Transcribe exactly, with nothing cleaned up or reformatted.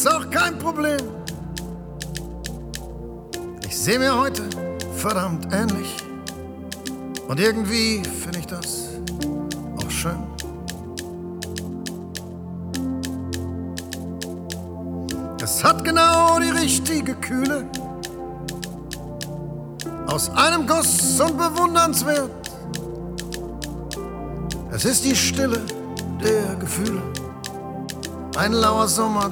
ist auch kein Problem. Ich sehe mir heute verdammt ähnlich. Und irgendwie finde ich das auch schön. Es hat genau die richtige Kühle, aus einem Guss und bewundernswert. Es ist die Stille der Gefühle, ein lauer Sommer.